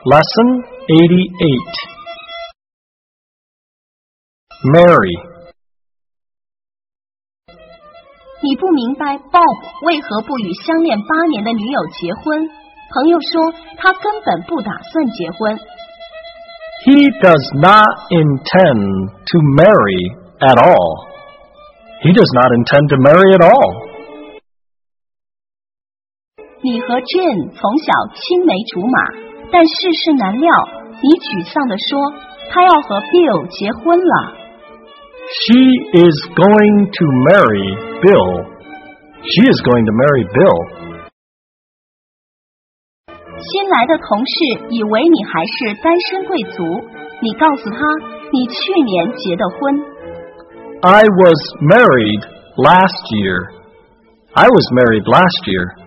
Lesson 88. Marry. 你不明白 Bob 为何不与相恋8年的女友结婚。朋友说他根本不打算结婚。 He does not intend to marry at all. He does not intend to marry at all. 你和 Jane 从小青梅竹马，但世事难料，你沮丧地说他要和 Bill 结婚了。 She is going to marry Bill. She is going to marry Bill. 新来的同事以为你还是单身贵族，你告诉他你去年结的婚。 I was married last year. I was married last year.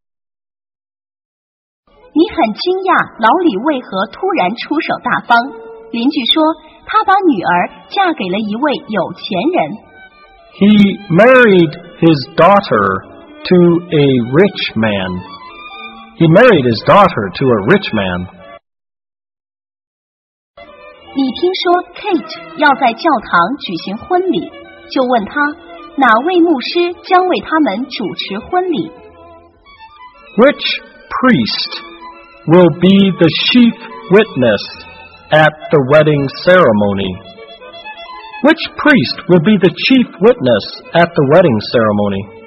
你很惊讶老李为何突然出手大方。邻居说他把女儿嫁给了一位有钱人。 He married his daughter to a rich man. He married his daughter to a rich man. 你听说 Kate 要在教堂举行婚礼，就问他哪位牧师将为他们主持婚礼。 Which priest will be the chief witness at the wedding ceremony? Which priest will be the chief witness at the wedding ceremony?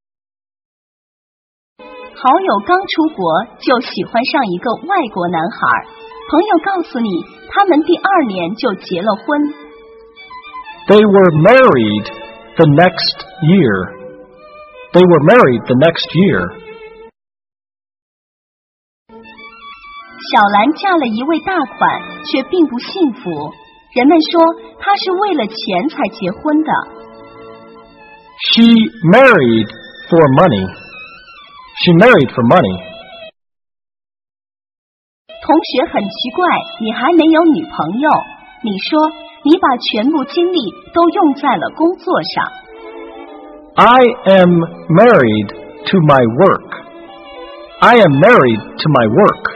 好友刚出国就喜欢上一个外国男孩，朋友告诉你他们第2年就结了婚。 They were married the next year. They were married the next year. 小兰嫁了一位大款，却并不幸福。人们说她是为了钱才结婚的。 She married for money. She married for money. 同学很奇怪，你还没有女朋友。你说你把全部精力都用在了工作上。 I am married to my work. I am married to my work.